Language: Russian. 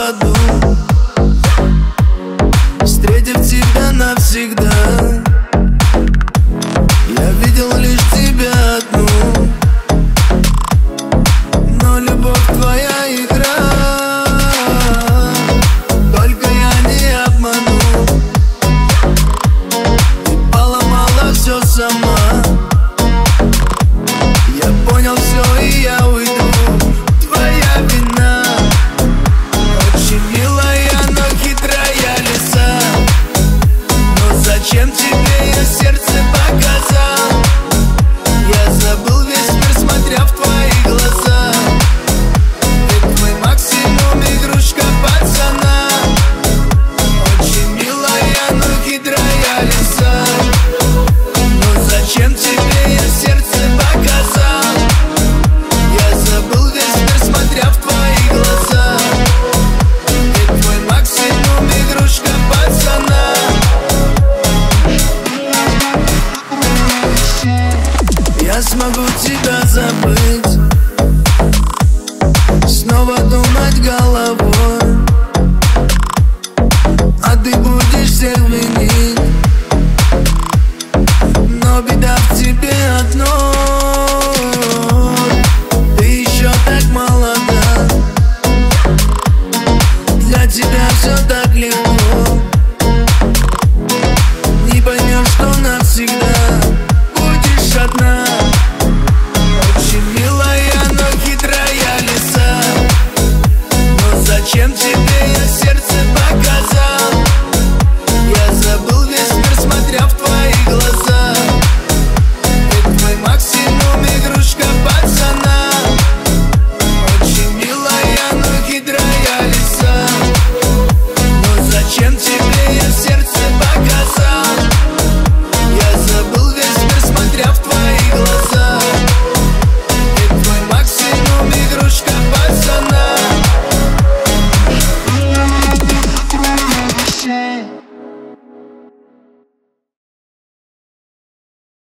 саду, встретив тебя навсегда. Я видел лишь тебя одну, но любовь твоя игра. Только я не обману, ты поломала все сама. Я понял все и я уйду. Твоя вина очень милая, но хитрая лиса. Но зачем тебе я сердце показал? Я забыл весь мир, смотря в твои глаза. Ты твой максимум, игрушка пацана. Очень милая, но хитрая лиса. Но зачем тебе я сердце показал? Я забыл весь мир, смотря в твои глаза. Ты твой максимум, игрушка пацана. Я смогу тебя забыть, снова думать головой, а ты будешь всех винить. Но беда